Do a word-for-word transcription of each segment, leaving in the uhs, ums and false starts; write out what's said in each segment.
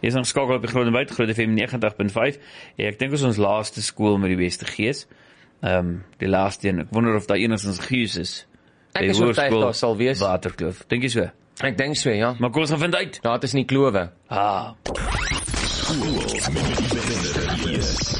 Jy is aangeskakel op die Groot en Wyd, Groot F M negentig punt vyf. Ja, ek dink ons ons laaste skool met die beste gees. Um, die laaste een, ek wonder of daar enigstens gees is. Ek is oortuig daar sal wees. Waterkloof, dink jy so? Ek dink so, ja. Maar kom ons gaan vind uit. Ja, het is nie klowe. Ah. School met die beste gees.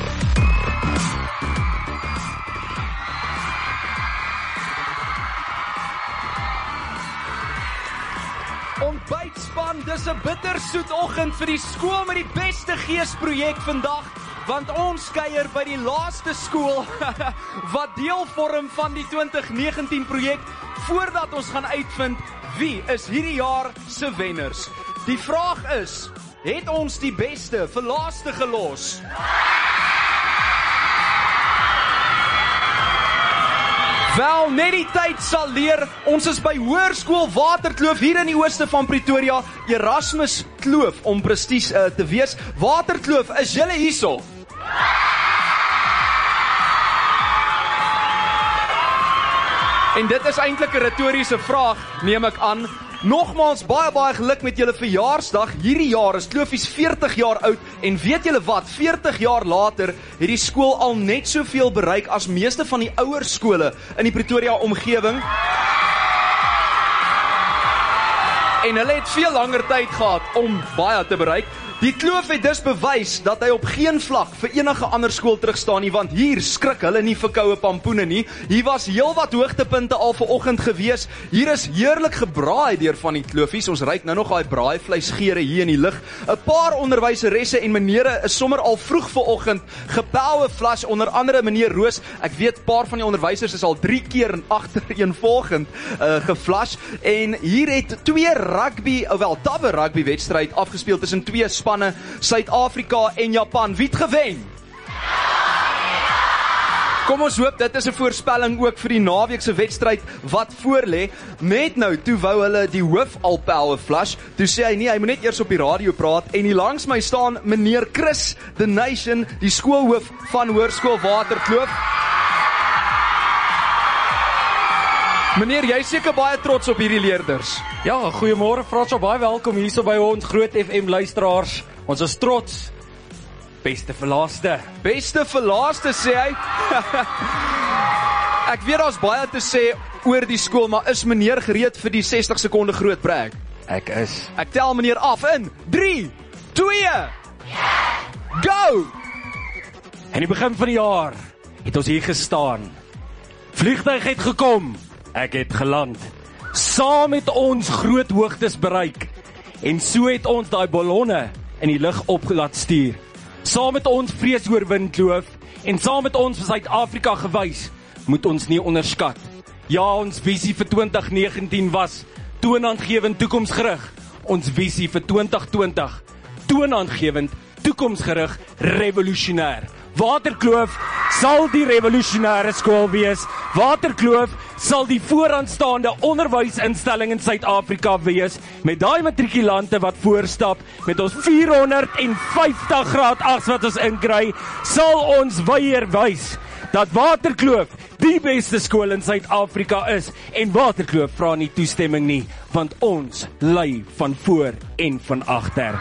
Ontbytspan, dis 'n bittersoet oggend vir die skool met die beste gees projek vandag, want ons kuier by die laaste skool wat deel vorm van die twintig negentien projek, voordat ons gaan uitvind wie is hierdie jaar se wenners. Die vraag is, het ons die beste vir laaste gelos? Wel, net die tyd sal leer, ons is by Hoërskool Waterkloof hier in die ooste van Pretoria, Erasmus Kloof om presies uh, te wees. Waterkloof, is julle hierso? En dit is eintlik 'n retoriese vraag, neem ek aan. Nogmaals, baie baie geluk met julle verjaarsdag. Hierdie jaar is Kloofies veertig jaar oud en weet julle wat, veertig jaar later het die skool al net soveel bereik as meeste van die ouer skole in die Pretoria omgewing. En hulle het veel langer tyd gehad om baie te bereik. Die Kloof het dus bewys dat hy op geen vlak vir enige ander skool terugstaan nie, want hier skrik hulle nie vir koue pampoene nie. Hier was heelwat hoogtepunte al vanoggend gewees. Hier is heerlik gebraai deur van die Kloofies. Ons ruik nou nog daai braaivleisgeure hier in die lug. 'n Paar onderwyseresse en menere is sommer al vroeg vanoggend gepoue flash, onder andere meneer Roos. Ek weet paar van die onderwysers is al drie keer en agtereenvolgend uh, geflash. En hier het twee rugby, wel tabbe rugby wedstryd afgespeel tussen twee spanne, Suid-Afrika en Japan. Wie het gewen? Kom ons hoop, dit is 'n voorspelling ook vir die naweekse wedstryd wat voorlê. Net nou, toe wou hulle die hoof al power flush, toe sê hy nie, hy moet net eers op die radio praat, en hier langs my staan meneer Chris, the Nation, die skoolhoof van Hoërskool Waterkloof. Meneer, jy is seker baie trots op hierdie leerders. Ja, goeiemôre Fransjo, baie welkom hierso by ons Groot F M luisteraars. Ons is trots. Beste vir laaste. Beste vir laaste, sê hy. Ek weet daar's baie te sê oor die skool, maar is meneer gereed vir die sestig sekonde groot brag? Ek is. Ek tel meneer af in drie, twee, go! In die begin van die jaar het ons hier gestaan. Vliegtuig het gekom. Ek het geland. Saam het ons groot hoogtes bereik. En so het ons daai ballonne in die lug op laat stuur. Saam met ons vrees oorwin Kloof en saam met ons vir Suid-Afrika gewys, moet ons nie onderskat. Ja, ons visie vir twintig negentien was toonaangewend toekomsgerig. Ons visie vir twintig twintig toonaangewend toekomsgerig revolusionêr. Waterkloof sal die revolusionêre skool wees. Waterkloof sal die vooraanstaande onderwysinstelling in Suid-Afrika wees, met daai matrikulante wat voorstap, met ons vierhonderdvyftig graad aks wat ons inkry, sal ons weier wys dat Waterkloof die beste skool in Suid-Afrika is, en Waterkloof vra nie toestemming nie, want ons lei van voor en van agter.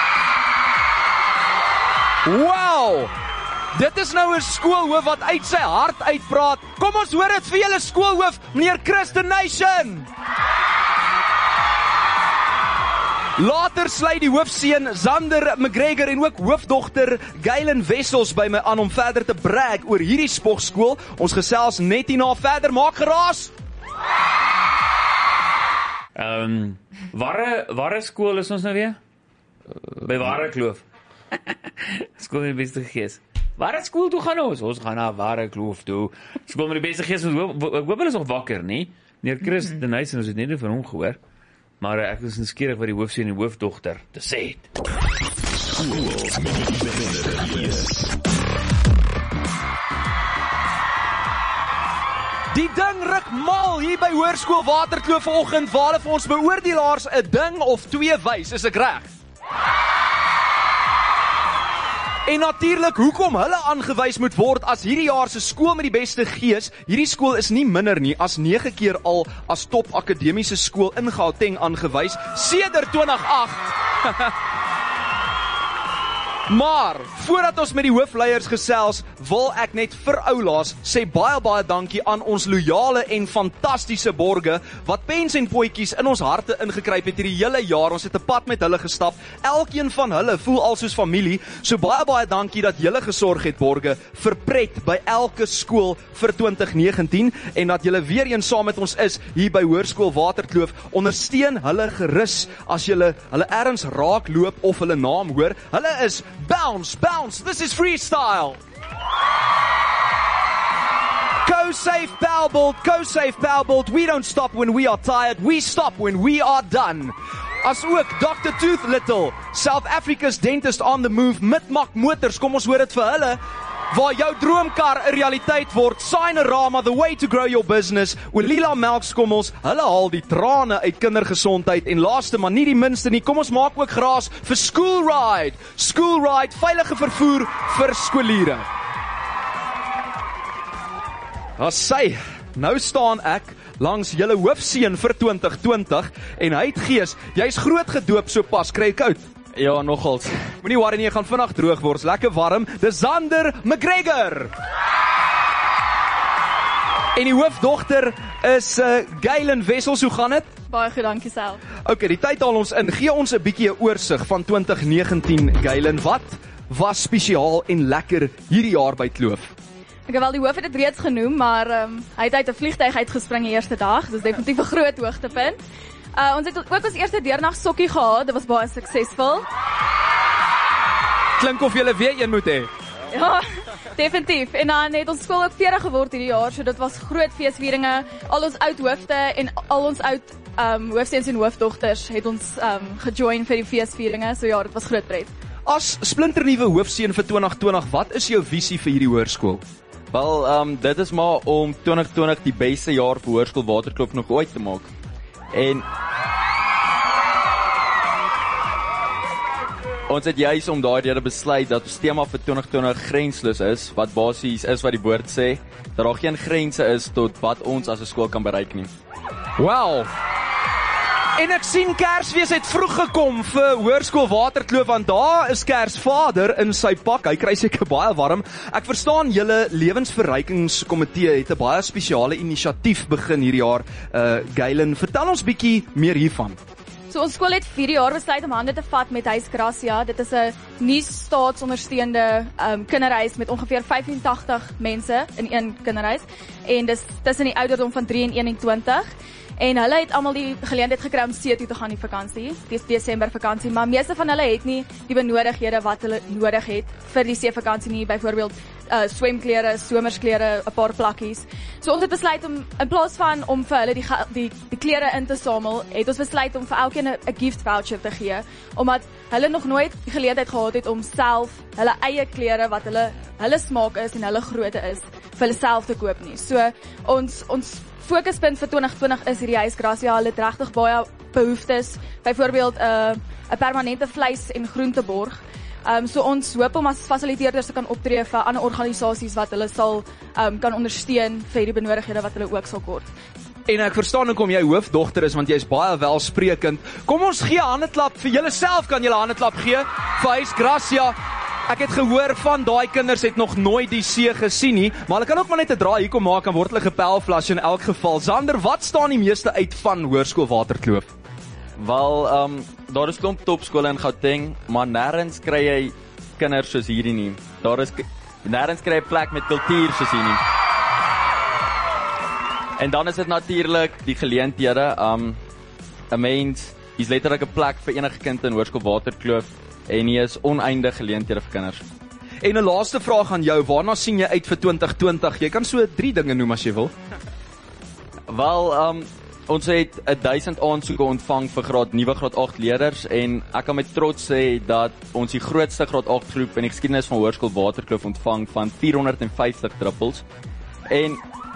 Wow! Dit is nou 'n skoolhoof wat uit sy hart uitpraat. Kom ons hoor dit vir julle skoolhoof, meneer Chris the Nation. Later sluit die hoofseun Zander McGregor en ook hoofdogter Gailen Wessels by my aan om verder te brag oor hierdie spogskool. Ons gesels net hierna verder, maak geraas. Ehm, um, ware ware skool is ons nou weer? By Waterkloof. Skool met die beste gees. Waar skool toe gaan ons? Ons gaan na Waterkloof toe. Skool met die beste gees. Ek hoop hulle is nog wakker, nie? Meneer Chris, die Nation, ons het net nie van hom gehoor. Maar ek is nuuskierig wat die hoofseun en die hoofdogter te sê het. School met die beste gees. Die ding ruk mal hier by Hoërskool Waterkloof vanoggend, waar hulle vir ons beoordelaars 'n ding of twee wys, is ek reg? En natuurlik, hoekom hulle aangewys moet word as hierdie jaar se skool met die beste gees. Hierdie skool is nie minder nie as nege keer al as top akademiese skool in Gauteng aangewys sedert twintig agt. Maar, voordat ons met die hoofleiers gesels, wil ek net vir oulaas sê baie baie dankie aan ons loyale en fantastiese borge, wat pens en potjies in ons harte ingekryp het hierdie hele jaar. Ons het 'n pad met hulle gestap. Elkeen van hulle voel al soos familie. So baie baie dankie dat julle gesorg het, borge, vir pret by elke skool vir twintig negentien en dat julle weer eens saam met ons is hier by Hoërskool Waterkloof. Ondersteun hulle gerus as julle hulle ergens raak loop of hulle naam hoor. Hulle is Bounce, Bounce, this is freestyle. Go-Safe Powerbolt, Go-Safe Powerbolt, we don't stop when we are tired, we stop when we are done. As ook Doctor Tooth Little, South Africa's dentist on the move, Mitmak Motors, kom ons hoor dit vir hulle, waar jou droomkar 'n realiteit word. Signorama, the way to grow your business. Olila Melkskommels, hulle haal die trane uit kindergesondheid. En laaste maar nie die minste nie, kom ons maak ook gras vir School Ride. School Ride, veilige vervoer vir skooliere. As sy, nou staan ek langs julle hoofseun vir twintig twintig en hy het gees, jy's groot gedoop so pas, kry jy koud? Ja, nogals. Moenie worry nie, jy gaan vinnig droog word, lekker warm. Dis Zander McGregor. En die hoofdogter is uh, Galen Wessels, hoe gaan dit? Baie goed, dankie self. Ok, die tyd haal ons in. Gee ons 'n bietjie 'n oorsig van twintig negentien, Galen. Wat was spesiaal en lekker hierdie jaar by Kloof? Ek het wel die hoof het dit reeds genoem, maar um, hy het uit 'n vliegtuig uitgespring die eerste dag. Dis definitief 'n groot hoogtepunt. Uh, ons het ook ons eerste deernag sokkie gehad, dit was baie suksesvol. Klink of julle weer een moet hê. Ja, definitief. En dan het ons skool ook veertig geword hierdie jaar, so dit was groot feesvieringe. Al ons oud hoofde en al ons oud um, hoofseuns en hoofdogters het ons um, gejoin vir die feesvieringe, so ja, dit was groot pret. As splinternuwe hoofseun vir twintig twintig, wat is jou visie vir hierdie hoërskool? Wel, um, dit is maar om twintig twintig die beste jaar vir Hoërskool Waterkloof nog ooit te maak. En ons het juis om daai rede besluit dat ons tema vir twintig twintig grensloos is, wat basies is wat die woord sê, dat daar geen grense is tot wat ons as 'n skool kan bereik nie. Wow. En ek sien Kersfees het vroeg gekom vir Hoërskool Waterkloof, want daar is Kersvader in sy pak, hy kry seker baie warm. Ek verstaan julle lewensverrykingskomitee het 'n baie spesiale inisiatief begin hierdie jaar. Uh, Galen, vertel ons bietjie meer hiervan. So ons skool het vier jaar besluit om hande te vat met Huis Gracia. Dit is 'n nie staatsondersteunde um, kinderhuis met ongeveer vyfentagtig mense in een kinderhuis. En dis tussen die ouderdom van drie en eenentwintig. En hulle het almal die geleentheid gekry om see toe te gaan die vakansie, dis Desember vakansie, maar meeste van hulle het nie die benodighede wat hulle nodig het vir die see vakansie nie, byvoorbeeld uh, swemklere, somersklere, 'n paar plakkies. So ons het besluit om in plaas van om vir hulle die die, die klere in te samel, het ons besluit om vir elkeen 'n gift voucher te gee, omdat hulle nog nooit die geleentheid gehad het om self hulle eie klere wat hulle hulle smaak is en hulle grootte is vir hulle self te koop nie. So ons ons fokuspunt vir twintig twintig is hierdie Huis Gracia. Hulle het regtig baie behoeftes, byvoorbeeld 'n uh, 'n permanente vleis- en groenteborg. Um, so ons hoop om as fasiliteerders te kan optree vir ander organisasies wat hulle sal um, kan ondersteun vir die benodighede wat hulle ook sal kort. En ek verstaan hoekom jy hoofdogter is, want jy is baie welsprekend. Kom ons gee 'n handeklap vir julleself, kan julle 'n handeklap gee vir Huis Gracia. Ek het gehoor van daai kinders het nog nooit die see gesien nie, maar hulle kan ook maar net 'n draai hier kom maak en word hulle gepelflash in elk geval. Zander, wat staan die meeste uit van Hoërskool Waterkloof? Wel, um, daar is klomp topskole in Gauteng, maar nêrens kry jy kinders soos hierdie nie. Daar is nêrens kry jy plek met kultuur soos hier nie. En dan is dit natuurlik die geleenthede. Um, 'n mens is letterlik 'n plek vir enige kind in Hoërskool Waterkloof. En hier is oneindig geleenthede vir kinders. En 'n laaste vraag aan jou, waarna sien jy uit vir twintig twintig? Jy kan so drie dinge noem as jy wil. Wel, um, ons het duisend aansoeke ontvang vir graad nuwe graad agt leerders en ek kan met trots sê dat ons die grootste graad agt groep in die geskiedenis van Hoërskool Waterkloof ontvang van vierhonderdvyftig druppels. En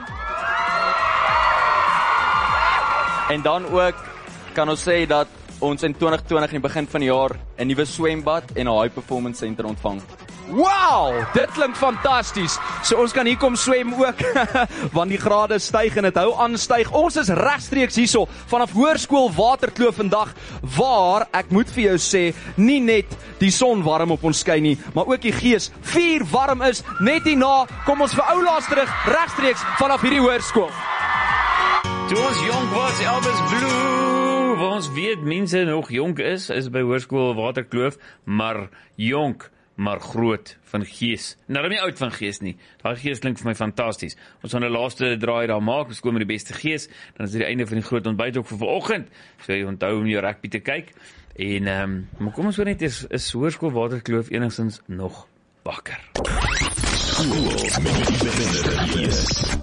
En dan ook kan ons sê dat ons in twintig twintig in die begin van die jaar 'n nuwe swembad en 'n high performance center ontvang. Wow, dit klink fantasties. So ons kan hier kom swem ook, want die grade styg en dit hou aan styg. Ons is regstreeks hierso vanaf Hoërskool Waterkloof vandag, waar ek moet vir jou sê, nie net die son warm op ons skyn nie, maar ook die gees vuur warm is. Net hierna kom ons vir oulaas terug, regstreeks vanaf hierdie hoërskool. Toe ons jonk was, Elvis Blue, waar ons weet mense nog jonk is, is by Hoërskool Waterkloof, maar jonk, maar groot van gees. Nou, nie oud van gees nie. Daai gees klink vir my fantasties. Ons gaan 'n laaste draai daar maak, ons kom met die beste gees, dan is dit die einde van die groot ontbyt ook vir vanoggend. So jy onthou om jou rugby te kyk. En ehm, um, maar kom ons hoor net, is, is Hoërskool Waterkloof enigstens nog wakker. Skool met die beginner.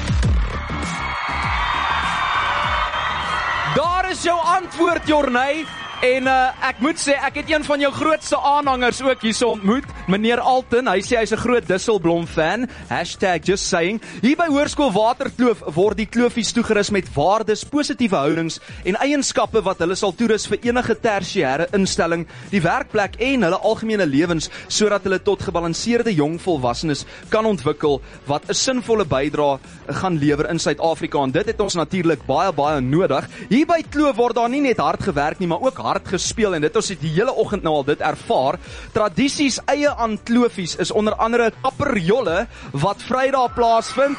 Daar is jou antwoord, Jorney. En uh, ek moet sê, ek het een van jou grootste aanhangers ook hierso ontmoet, meneer Alton. Hy sê hy's 'n groot Disselblom fan. Hashtag just saying. Hier by Hoërskool Waterkloof word die kloofies toegerus met waardes, positiewe houdings en eienskappe wat hulle sal toerus vir enige tersiêre instelling, die werkplek en hulle algemene lewens, sodat hulle tot gebalanseerde jong volwassenes kan ontwikkel wat 'n sinvolle bydrae gaan lewer in Suid-Afrika. En dit het ons natuurlik baie baie nodig. Hier by Kloof word daar nie net hard gewerk nie, maar ook hard gespeel, en dit ons het die hele oggend nou al dit ervaar. Tradisies eie aan kloofies is onder andere kapperjolle wat Vrydag plaasvind.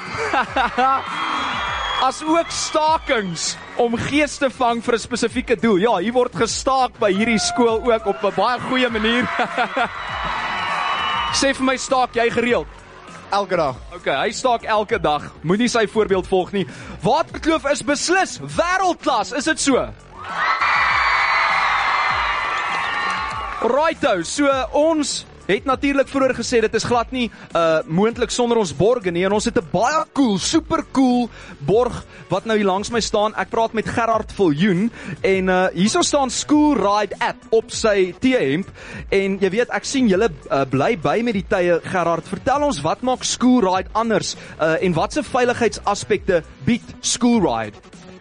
As ook stakings om gees te vang vir 'n spesifieke doel. Ja, hier word gestaak by hierdie skool ook op 'n baie goeie manier. Sê vir my, staak jy gereeld? Elke dag. Ok, hy staak elke dag. Moet nie sy voorbeeld volg nie. Waterkloof is beslis wêreldklas, is dit so? Righto, so ons het natuurlik vroeër gesê, dit is glad nie uh, moontlik sonder ons borge nie, en ons het 'n baie cool, super cool borg, wat nou hier langs my staan. Ek praat met Gerard Viljoen, en uh, hierso staan School Ride app op sy T-hemp, en jy weet, ek sien julle uh, bly by met die tye, Gerard. Vertel ons, wat maak School Ride anders, uh, en wat se veiligheidsaspekte bied School Ride?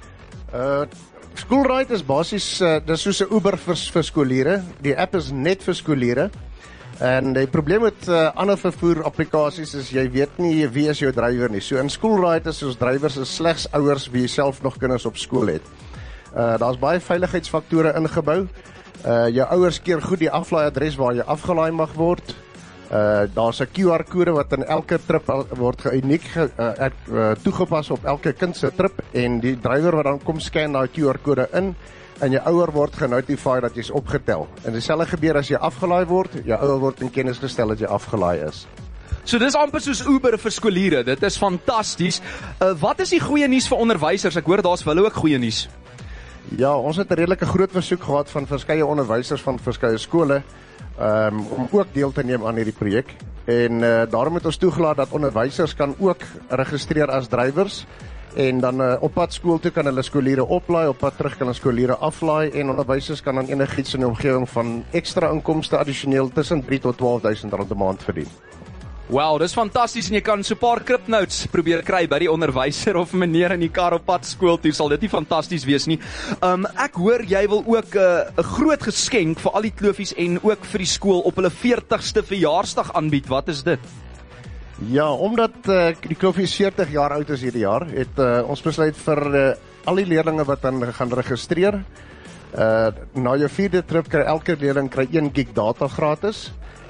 Uh, School Ride is basies, uh, dis soos 'n Uber vir, vir skooliere. Die app is net vir skooliere. En die probleem met uh, ander vervoer applikasies is, jy weet nie wie is jou drywer nie. So in School Ride is ons drywers is slegs ouers wie self nog kinders op skool het. Uh, Daar's baie veiligheidsfaktore ingebou. Uh, jou ouers keer goed die aflaaiadres waar jy afgelaai mag word. Uh, Daar's 'n Q R kode wat in elke trip word geuniek ge, uh, uh, toegepas op elke kind se trip, en die drywer wat dan kom scan daai Q R kode in, en jou ouer word genotify dat jy's opgetel. En dieselfde gebeur as jy afgelaai word, jou ouer word in kennis gestel dat jy afgelaai is. So dis amper soos Uber vir skooliere. Dit is fantasties. Uh, wat is die goeie nuus vir onderwysers? Ek hoor daar's vir hulle ook goeie nuus. Ja, ons het 'n redelike groot versoek gehad van verskeie onderwysers van verskeie skole um, om ook deel te neem aan hierdie projek. En uh, daarom het ons toegelaat dat onderwysers kan ook registreer as drywers. En dan uh, op pad skool toe kan hulle skooliere oplaai, op pad terug kan hulle skooliere aflaai, en onderwysers kan dan enigiets in die omgewing van ekstra inkomste addisioneel tussen drie tot twaalf duisend rand 'n maand verdien. Wow, dis fantasties, en jy kan so 'n paar kripnotes probeer kry by die onderwyser of meneer in die kar op pad skool toe. Sal dit nie fantasties wees nie? Um, ek hoor jy wil ook 'n uh, groot geskenk vir al die kloofies en ook vir die skool op hulle veertigste verjaarsdag aanbied. Wat is dit? Ja, omdat uh, die kloofies veertig jaar oud is hierdie jaar, het uh, ons besluit vir uh, al die leerlinge wat dan gaan registreer. Uh, na jou vierde trip kry elke leerling kry een gig data gratis.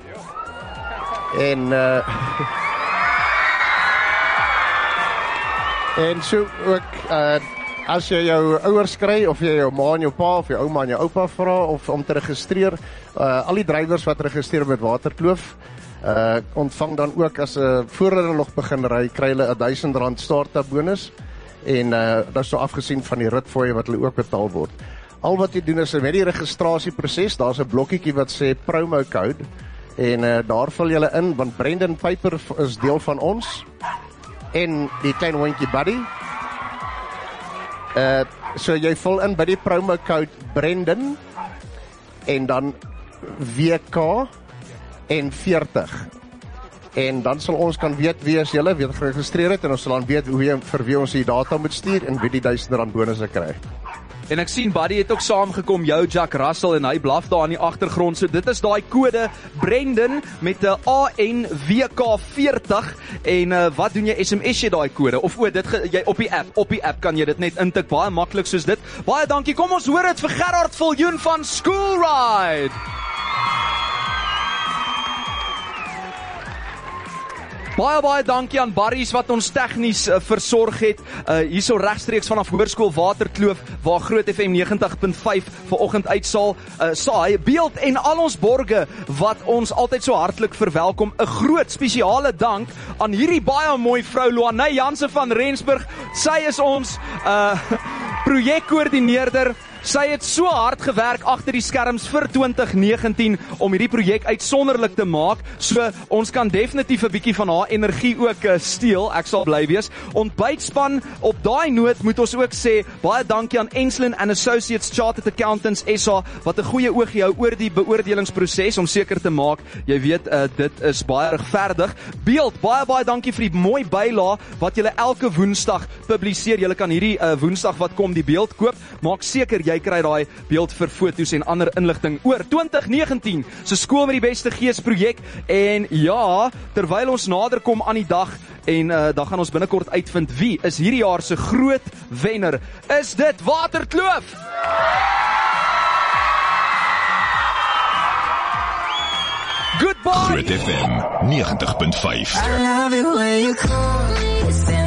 En uh, en so ook uh, as jy jou ouers kry, of jy jou ma en jou pa of jou ouma en jou oupa vra of om te registreer, uh, al die drywers wat registreer met Waterkloof, uh, ontvang dan ook as 'n uh, voor hulle nog begin ry, kry hulle 'n duisend rand startup bonus, en uh, dit is so afgesien van die ritfooie wat hulle ook betaal word. Al wat jy doen is met die registrasieproses, daar's 'n blokkietjie wat sê promo code, en uh, daar vul julle in, want Brendan Piper is deel van ons, en die klein hondjie Buddy. Uh, so jy vul in by die promo code Brendan, en dan W K en veertig. En dan sal ons kan weet wie is julle, wie het geregistreer het, en ons sal dan weet hoe jy, vir wie ons die data moet stuur, en wie die duisend rand bonusse kry. En ek sien Buddy het ook saamgekom, jou Jack Russell, en hy blaf daar in die agtergrond. So dit is daai kode Brendan met 'n A N W K veertig. En uh, wat doen jy? S M S jy daai kode? Of o, dit ge, jy op die app, op die app kan jy dit net intik, baie maklik soos dit. Baie dankie. Kom ons hoor dit vir Gerard Viljoen van School Ride. Baie baie dankie aan Barries wat ons tegnies uh, versorg het. Uh, hierso regstreeks vanaf Hoërskool Waterkloof waar Groot F M negentig punt vyf vanoggend uitsaal. Uh, saai beeld en al ons borge wat ons altyd so hartlik verwelkom. 'n Groot spesiale dank aan hierdie baie mooi vrou Luanay Jansen van Rensburg. Sy is ons uh, projekkoördineerder. Sy het so hard gewerk agter die skerms vir twintig negentien om hierdie projek uitsonderlik te maak, so ons kan definitief 'n bietjie van haar energie ook uh, steel, ek sal bly wees. Ontbytspan, op daai noot moet ons ook sê, baie dankie aan Enslin and Associates Chartered Accountants S A, wat 'n goeie oogie hou oor die beoordelingsproses om seker te maak, jy weet, uh, dit is baie regverdig. Beeld, baie baie dankie vir die mooi bylaag wat julle elke woensdag publiseer. Julle kan hierdie uh, woensdag wat kom die beeld koop, maak seker jy kry daai beeld vir foto's en ander inligting oor twintig negentien se Skool met die Beste Gees projek. En ja, terwyl ons nader kom aan die dag en uh, dan gaan ons binnekort uitvind wie is hierdie jaar se groot wenner. Is dit Waterkloof? Goodbye. Groot F M negentig punt vyf. I love it when you call me.